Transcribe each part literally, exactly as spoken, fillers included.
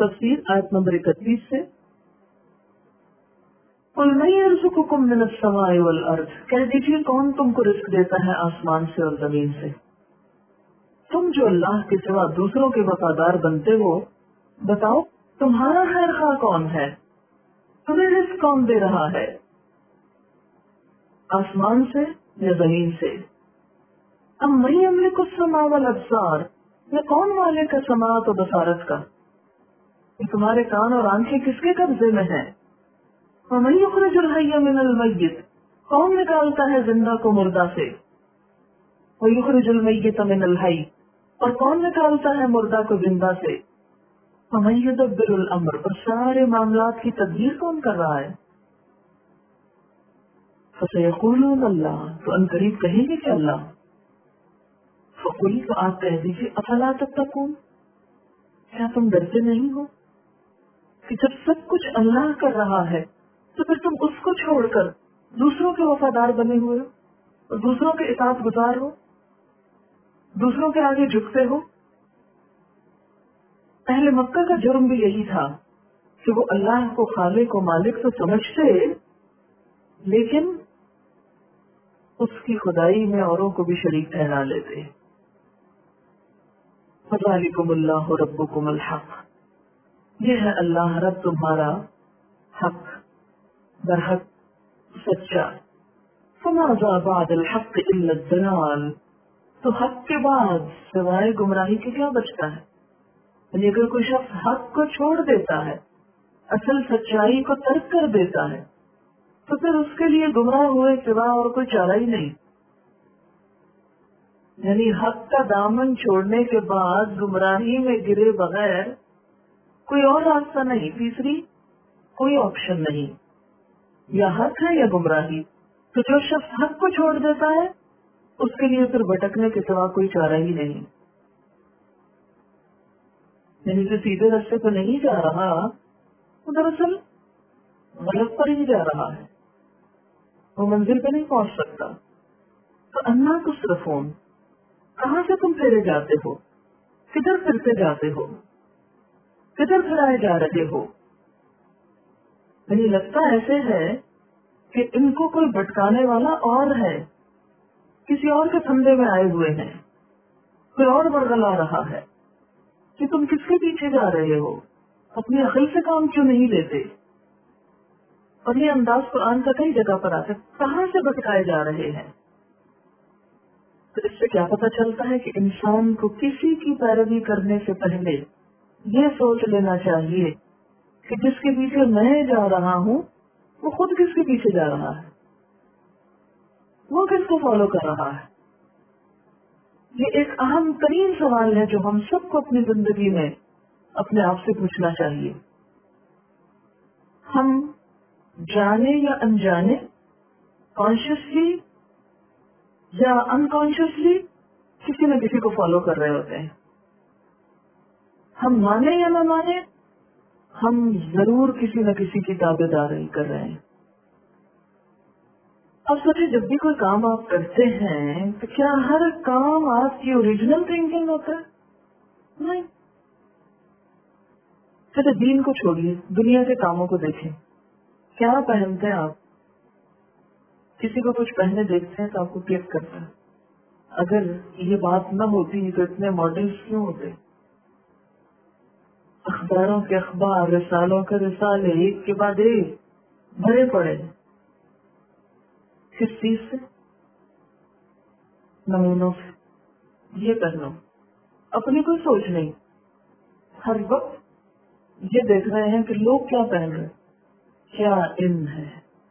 तफसीर आयत नंबर इकतीस से, कुल मैं यर्ज़ुकुकुम मिनस समाई वल अर्ज़, कह दीजिए कौन तुमको रिस्क देता है आसमान से और जमीन से। तुम जो अल्लाह के सिवा दूसरों के वफादार बनते हो, बताओ तुम्हारा खैर खा कौन है, तुम्हें रिस्क कौन दे रहा है, आसमान से या जमीन से। अब मैं यमलिकु अस्समा वल अब्सार, ये कौन मालिक है समाअत और बसारत का, तुम्हारे कान और आंखें किसके कब्जे में है। वमन युखरिजुल हय्य मिनल मय्यित, कौन निकालता है जिंदा को मुर्दा से, व युखरिजुल मय्यित मिनल हय्य, और कौन निकालता है मुर्दा को जिंदा से। वमन युदब्बिरुल अम्र, और सारे मामलात की तदबीर कौन कर रहा है। फसयक़ूलून अल्लाह, तो अनकरीब कहेंगे कि अल्लाह। फकुल, तो आप कह दीजिए अफला तत्तकून, क्या तुम डरते नहीं हो कि जब सब कुछ अल्लाह कर रहा है तो फिर तुम उसको छोड़कर दूसरों के वफादार बने हुए हो और दूसरों के इताअत गुजार हो, दूसरों के आगे झुकते हो। पहले मक्का का जुर्म भी यही था कि वो अल्लाह को खालिक और मालिक तो समझते, लेकिन उसकी खुदाई में औरों को भी शरीक ठहरा लेते। फ़ज़ालिकुमुल्लाहु रब्बुकुमुल हक़, ये है अल्लाह रब तुम्हारा हक, बरहक, सच्चा। फमाज़ा बअदल हक़ इल्ला दलाल, तो हक के बाद सिवाय गुमराही के क्या बचता है। यानी अगर कोई शख्स हक को छोड़ देता है, असल सच्चाई को तर्क कर देता है, तो फिर उसके लिए गुमराह हुए सिवा और कोई चारा ही नहीं। यानी हक का दामन छोड़ने के बाद गुमराही में गिरे बगैर कोई और रास्ता नहीं, तीसरी कोई ऑप्शन नहीं, या हक है या गुमराही। तो जो शख्स हक को छोड़ देता है उसके लिए फिर भटकने के सिवा कोई चारा ही नहीं। यानी जो सीधे रास्ते पर नहीं जा रहा वो दरअसल गलत पर ही जा रहा है, वो मंजिल पे नहीं पहुंच सकता। तो अन्ना तुस्रफून, कहाँ से तुम फेरे जाते हो, किधर फिरते जाते हो, किधर फिराए जा रहे हो। यानी लगता ऐसे है कि इनको कोई भटकाने वाला और है, किसी और के फंदे में आए हुए हैं, कोई और बरगला रहा है कि तुम किसके पीछे जा रहे हो, अपनी अकल से काम क्यों नहीं लेते। और ये अंदाज कुरान का कई जगह पर आता है, कहाँ से भटकाए जा रहे हैं। तो इससे क्या पता चलता है कि इंसान को किसी की पैरवी करने से पहले ये सोच लेना चाहिए कि जिसके पीछे मैं जा रहा हूँ वो खुद किसके पीछे जा रहा है, वो किसको फॉलो कर रहा है। ये एक अहम तरीन सवाल है जो हम सबको अपनी जिंदगी में अपने आप से पूछना चाहिए। हम जाने या अनजाने, कॉन्शियसली या अनकॉन्शियसली किसी न किसी को फॉलो कर रहे होते हैं। हम माने या न माने, हम जरूर किसी न किसी की ताबेदारी कर रहे हैं। अब सोचिए, जब भी कोई काम आप करते हैं तो क्या हर काम आपकी ओरिजिनल थिंकिंग होता है? नहीं। चलिए दीन को छोड़िए, दुनिया के कामों को देखें। क्या पहनते हैं आप? किसी को कुछ पहने देखते हैं तो आपको क्लिक करता है। अगर ये बात न होती तो इतने मॉडल्स क्यों होते। अखबारों के अखबार, रिसालों के रिसाले, एक के बाद एक भरे पड़े। किस चीज से? नमूनों से। ये पहनो, अपनी कोई सोच नहीं, हर वक्त ये देख रहे हैं कि लोग क्या पहन रहे, क्या इन है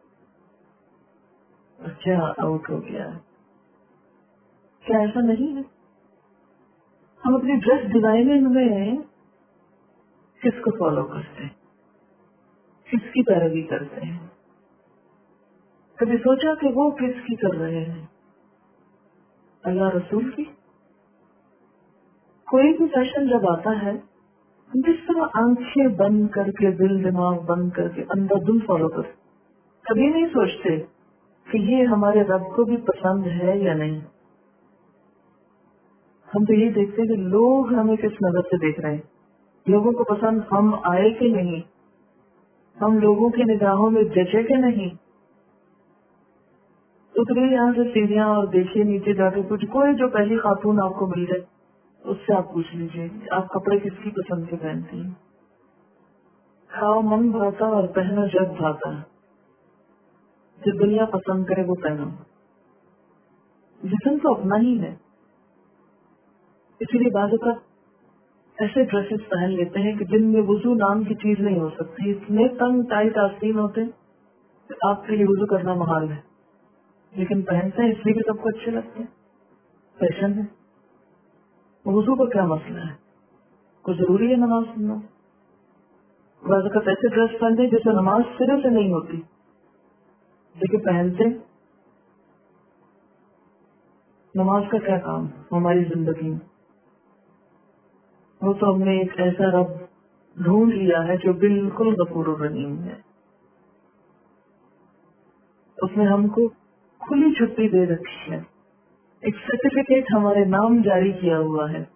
और क्या आउट हो गया है। क्या ऐसा नहीं है? हम अपनी ड्रेस डिजाइनिंग में किसको फॉलो करते हैं, किसकी पैरवी करते हैं? कभी सोचा कि वो किसकी कर रहे हैं? अल्लाह रसूल की? कोई भी फैशन जब आता है, जिस तरह आंखें बंद करके, दिल दिमाग बंद करके अंधाधुंध फॉलो कर, कभी नहीं सोचते कि ये हमारे रब को भी पसंद है या नहीं। हम तो यही देखते हैं कि लोग हमें किस नजर से देख रहे हैं। لوگوں کو پسند ہم آئے کہ نہیں, ہم لوگوں کی نگاہوں میں جچے کہ نہیں. اتریے یہاں سے سیڑھیاں اور دیکھیے نیچے جا کے کچھ کوئی جو پہلی خاتون آپ کو مل جائے اس سے آپ پوچھ لیجیے آپ کپڑے کس کی پسند کے پہنتی ہیں. کھاؤ من بھاتا اور پہنا جب بھاتا, جو دنیا پسند کرے وہ پہنو. جسم تو اپنا ہی ہے, اسی لیے بعض اوقات ایسے ڈریسز پہن لیتے ہیں کہ جن میں وضو نام کی چیز نہیں ہو سکتی, اتنے تنگ ٹائٹ آستین ہوتے ہیں کہ آپ کے لیے وضو کرنا محال ہے, لیکن پہنتے ہیں اس لیے کہ سب کو اچھے لگتے ہیں, فیشن ہے. وضو کا کیا مسئلہ ہے, کوئی ضروری ہے نماز سننا. بعض اوقات ایسے ڈریس پہنتے ہیں جیسے نماز سرے سے نہیں ہوتی, لیکن پہنتے. نماز کا کیا کام ہماری زندگی میں؟ وہ تو ہم نے ایک ایسا رب ڈھونڈ لیا ہے جو بالکل غفور الرحیم ہے. اس نے ہم کو کھلی چھٹی دے رکھی ہے, ایک سرٹیفکیٹ ہمارے نام جاری کیا ہوا ہے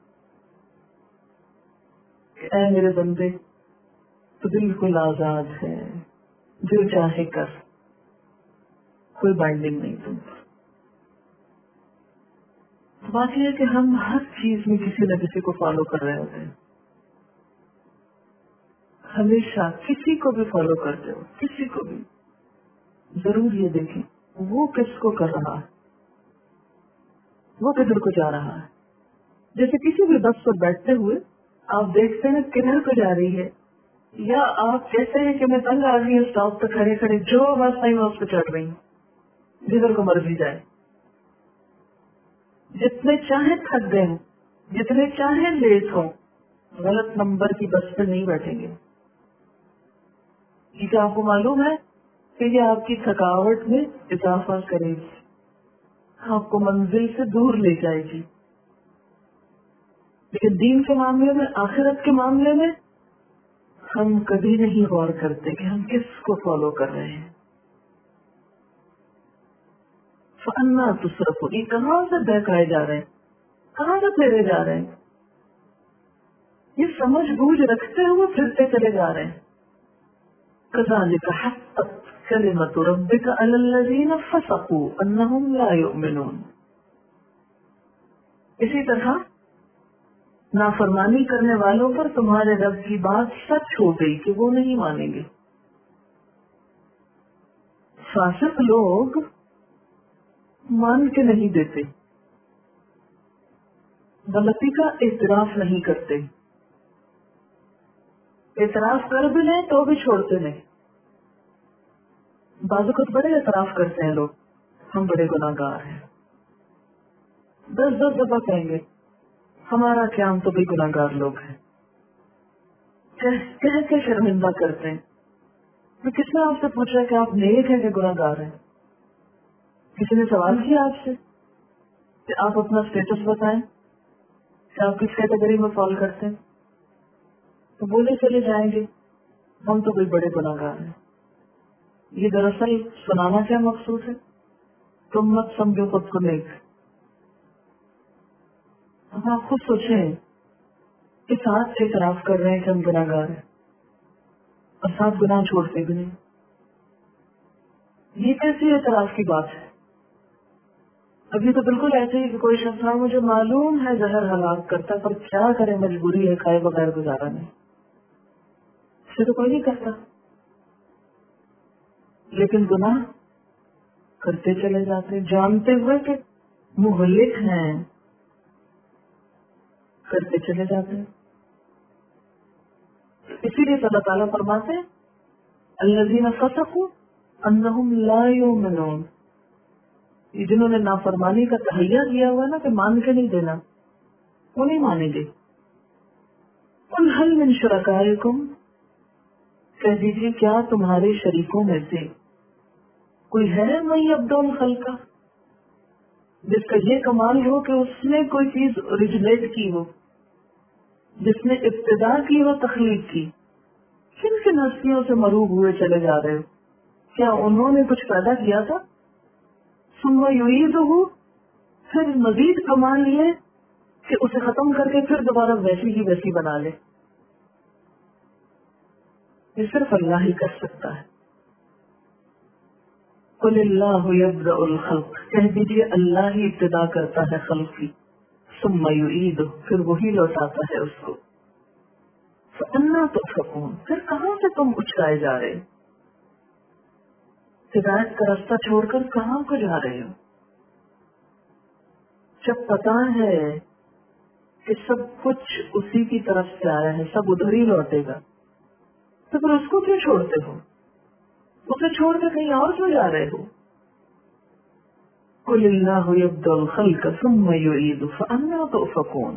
کہ اے میرے بندے تو بالکل آزاد ہے, جو چاہے کر, کوئی بائنڈنگ نہیں تم پر. بات یہ ہے کہ ہم ہر چیز میں کسی نہ کسی کو فالو کر رہے ہوتے ہیں, ہمیشہ کسی کو بھی فالو کرتے ہو, کسی کو بھی. ضرور یہ دیکھیں وہ کس کو کر رہا ہے, وہ کدھر کو جا رہا ہے. جیسے کسی بھی بس پر بیٹھتے ہوئے آپ دیکھتے ہیں کدھر کو جا رہی ہے, یا آپ کہتے ہیں کہ میں تنگ آ رہی ہوں اسٹاپ پہ کھڑے کھڑے, جو بس نہیں میں اس پہ چڑھ رہی ہوں, جدھر کو مرضی جائے. جتنے چاہیں تھک گئے ہوں, جتنے چاہیں لیٹ ہوں, غلط نمبر کی بس پہ نہیں بیٹھیں گے. یہ آپ کو معلوم ہے کہ یہ آپ کی تھکاوٹ میں اضافہ کرے گی, آپ کو منزل سے دور لے جائے گی. لیکن دین کے معاملے میں, آخرت کے معاملے میں ہم کبھی نہیں غور کرتے کہ ہم کس کو فالو کر رہے ہیں. فَأَنَّا تُصْرَفُونَ, یہ کہاں سے بہکائے جا رہے ہیں, کہاں سے پھیرے جا رہے ہیں, یہ سمجھ بوجھ رکھتے ہوئے پھرتے چلے جا رہے ہیں. كَذَلِكَ حَقَّتْ كَلِمَةُ رَبِّكَ عَلَى الَّذِينَ فَسَقُوا أَنَّهُمْ لَا يُؤْمِنُونَ. اسی طرح نافرمانی کرنے والوں پر تمہارے رب کی بات سچ ہو گئی کہ وہ نہیں مانیں گے. فاسق لوگ مان کے نہیں دیتے, غلطی کا اعتراف نہیں کرتے, اعتراف کر بھی لیں تو بھی چھوڑتے نہیں. بعض اوقات بڑے اعتراف کرتے ہیں لوگ, ہم بڑے گناہگار ہیں, دس دس دفعہ کہیں گے ہمارا کیا, ہم تو بھی گناہگار لوگ ہیں, کہہ کے شرمندہ کرتے ہیں. میں کس نے آپ سے پوچھا کہ آپ نیک ہیں کہ گناہگار ہیں؟ کسی نے سوال کیا آپ سے کہ آپ اپنا اسٹیٹس بتائیں کہ آپ کس کیٹیگری میں فال کرتے ہیں؟ تو بولے چلے جائیں گے ہم تو کوئی بڑے گناہگار ہیں. یہ دراصل سنانا کیا مقصود ہے, تم مت سمجھو خود کو نیک. اب آپ خود سوچیں کہ ساتھ اعتراف کر رہے ہیں کہ ہم گناہگار ہیں اور ساتھ گناہ چھوڑتے بھی نہیں. یہ کیسی اعتراف کی بات ہے؟ ابھی تو بالکل ایسے ہی کہ کوئی شخص ہے مجھے معلوم ہے زہر ہلاک کرتا, پر کیا کرے, مجبوری ہے, کھائے بغیر گزارا نہیں. اسے تو کوئی نہیں کرتا, لیکن گناہ کرتے چلے جاتے جانتے ہوئے کہ مہلک ہیں, کرتے چلے جاتے ہیں. اسی لیے اللہ تعالیٰ فرماتے ہیں الذین فسقوا انہم لا یؤمنون, یہ جنہوں نے نافرمانی کا تہیہ کیا ہوا نا کہ مان کے نہیں دینا, وہ نہیں مانیں گے. قل هل من شرکائکم, کہہ دیجیے کیا تمہارے شریکوں میں سے کوئی ہے من یبدأ الخلق, جس کا یہ کمال ہو کہ اس نے کوئی چیز اوریجنیٹ کی ہو, جس نے ابتدا کی ہو تخلیق کی. کن کن ہستیوں سے مروب ہوئے چلے جا رہے ہو, کیا انہوں نے کچھ پیدا کیا تھا؟ ثم یعیدہ, پھر مزید کمال یہ کہ اسے ختم کر کے پھر دوبارہ ویسی ہی ویسی بنا لے. یہ صرف اللہ ہی کر سکتا ہے. قل اللہ یبدأ الخلق، کہہ دیجیے اللہ ہی ابتدا کرتا ہے خلق کی، ثم یعیدہ، پھر وہی لوٹاتا ہے اس کو. فأنا تؤفکون، پھر کہاں سے تم اچھائے جا رہے؟ ہدایت کا راستہ چھوڑ کر کہاں کو جا رہے ہو؟ جب پتا ہے کہ سب کچھ اسی کی طرف سے آیا ہے، سب ادھر ہی لوٹے گا، تو پھر اس کو کیوں چھوڑتے ہو؟ اسے چھوڑ کے کہیں اور کیوں جا رہے ہو؟ قل اللہ یبدأ الخلق ثم یعیدہ فأنا تؤفکون.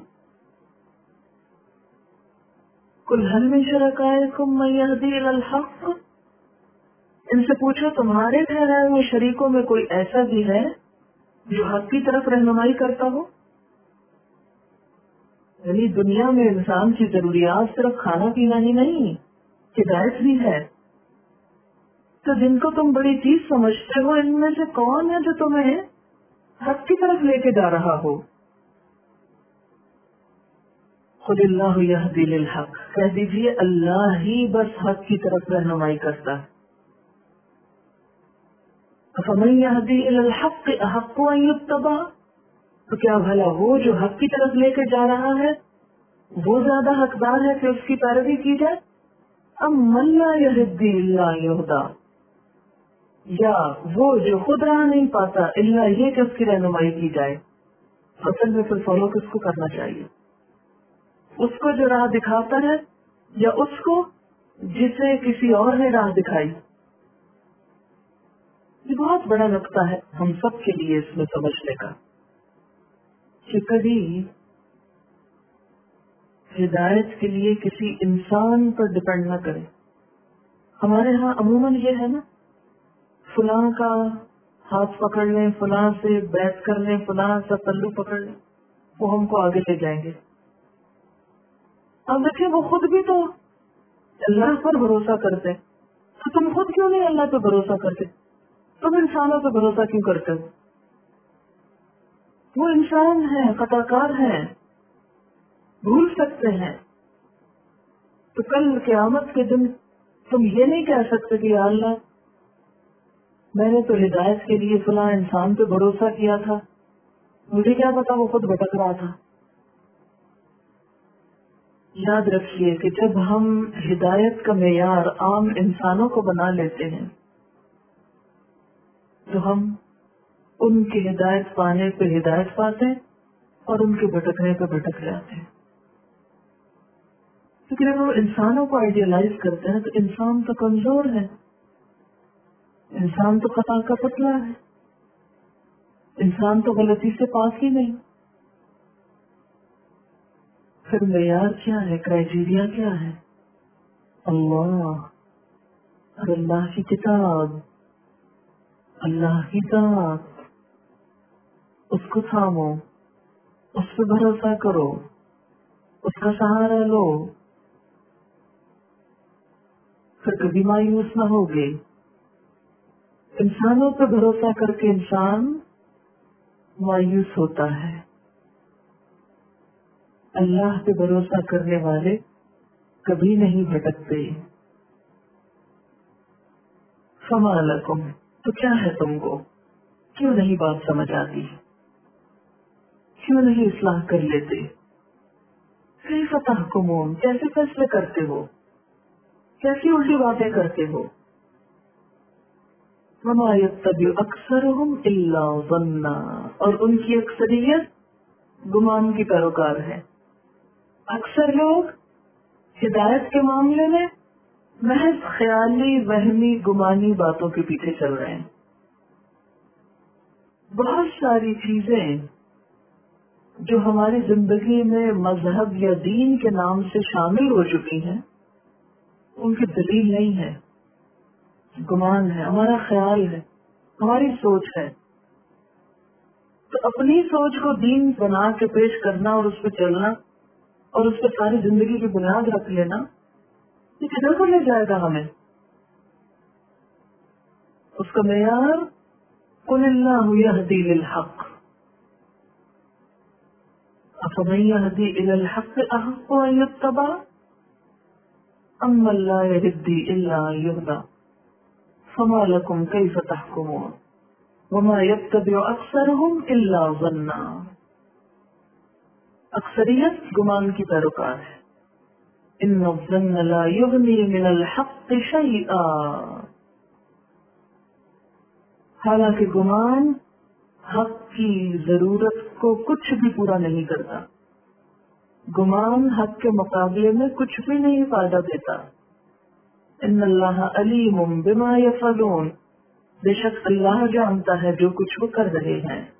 قل هل من شرکائکم من یہدی الی الحق، ان سے پوچھو تمہارے ٹھہرائے ہوئے شریکوں میں کوئی ایسا بھی ہے جو حق کی طرف رہنمائی کرتا ہو؟ یعنی دنیا میں انسان کی ضروریات صرف کھانا پینا ہی نہیں، ہدایت بھی ہے. تو جن کو تم بڑی چیز سمجھتے ہو، ان میں سے کون ہے جو تمہیں حق کی طرف لے کے جا رہا ہو؟ خود اللہ یہدی للحق، کہہ دیجیے اللہ ہی بس حق کی طرف رہنمائی کرتا ہے. فمن یہدی الی الحق احق ان یتبع، تو کیا بھلا وہ جو حق کی طرف لے کے جا رہا ہے وہ زیادہ حقدار ہے کہ اس کی پیروی کی جائے؟ ام من لا یہدی الا یہدی، یا وہ جو خود راہ نہیں پاتا الا یہ کہ اس کی رہنمائی کی جائے. اصل میں پھر فالو کس کو کرنا چاہیے؟ اس کو جو راہ دکھاتا ہے، یا اس کو جسے کسی اور نے راہ دکھائی؟ یہ بہت بڑا نقطہ ہے ہم سب کے لیے اس میں سمجھنے کا کہ کبھی ہدایت کے لیے کسی انسان پر ڈپینڈ نہ کرے. ہمارے ہاں عموماً یہ ہے نا، فلاں کا ہاتھ پکڑ لیں، فلاں سے بیعت کر لیں، فلاں کا پلو پکڑ لیں، وہ ہم کو آگے لے جائیں گے. اب دیکھیں وہ خود بھی تو اللہ پر بھروسہ کرتے، تو تم خود کیوں نہیں اللہ پہ بھروسہ کرتے؟ تم انسانوں پہ بھروسہ کیوں کرتے ہو؟ وہ انسان ہیں، خطا کار ہیں، بھول سکتے ہیں. تو کل قیامت کے دن تم یہ نہیں کہہ سکتے کہ یا اللہ میں نے تو ہدایت کے لیے فلاں انسان پہ بھروسہ کیا تھا، مجھے کیا پتا وہ خود بھٹک رہا تھا. یاد رکھیے کہ جب ہم ہدایت کا معیار عام انسانوں کو بنا لیتے ہیں تو ہم ان کی ہدایت پانے پہ ہدایت پاتے ہیں اور ان کے بھٹکنے پہ بھٹک جاتے ہیں. کیونکہ جب ہم انسانوں کو آئیڈیالائز کرتے ہیں تو انسان تو کمزور ہے، انسان تو خطا کا پتلا ہے، انسان تو غلطی سے پاس ہی نہیں. پھر معیار کیا ہے، کرائیٹیریا کیا ہے؟ اللہ اور اللہ کی کتاب، اللہ کی ذات. اس کو تھامو، اس پہ بھروسہ کرو، اس کا سہارا لو، پھر کبھی مایوس نہ ہوگے. انسانوں پہ بھروسہ کر کے انسان مایوس ہوتا ہے، اللہ پہ بھروسہ کرنے والے کبھی نہیں بھٹکتے. فما لکم، تو کیا ہے تم کو؟ کیوں نہیں بات سمجھ آتی؟ کیوں نہیں اصلاح کر لیتے؟ کیف تحکمون، کیسے فیصلے کرتے ہو؟ کیسی الٹی باتیں کرتے ہو؟ وما یتبع اکثرهم الا ظنا، اور ان کی اکثریت گمان کی پیروکار ہے. اکثر لوگ ہدایت کے معاملے میں محض خیالی وہمی گمانی باتوں کے پیچھے چل رہے ہیں. بہت ساری چیزیں جو ہماری زندگی میں مذہب یا دین کے نام سے شامل ہو چکی ہیں ان کی دلیل نہیں ہے، گمان ہے، ہمارا خیال ہے، ہماری سوچ ہے. تو اپنی سوچ کو دین بنا کے پیش کرنا اور اس پہ چلنا اور اس پہ ساری زندگی کی بنیاد رکھ لینا، یہ کدھر کو لے جائے گا ہمیں؟ اس کا معیار قل اللہ یہدی للحق افمن یہدی الی الحق احق ان یتبع. امن لا یہدی الا یہدی فما لکم کیف تحکمون وما یتبع اکثرهم الا ظنا. اکثریت گمان کی پیروکار ہے. ان الظن لا یغنی من الحق شیئا. حالانکہ گمان حق کی ضرورت کو کچھ بھی پورا نہیں کرتا. گمان حق کے مقابلے میں کچھ بھی نہیں فائدہ دیتا. ان اللہ علیم بما یفعلون. بے شک اللہ جانتا ہے جو کچھ وہ کر رہے ہیں.